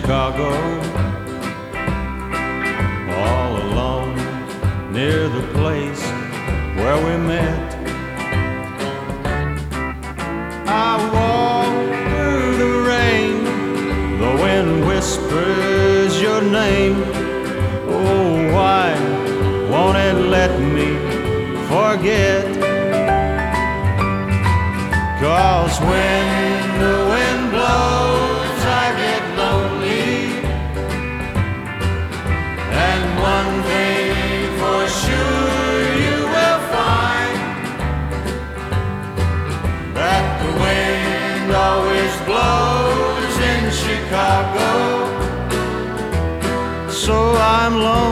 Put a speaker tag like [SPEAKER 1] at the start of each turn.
[SPEAKER 1] Chicago, all alone near the place where we met. I walk through the rain, the wind whispers your name. Oh, why won't it let me forget? 'Cause when the wind blows I get lonely, and one thing for sure you will find, that the wind always blows in Chicago. So I'm lonely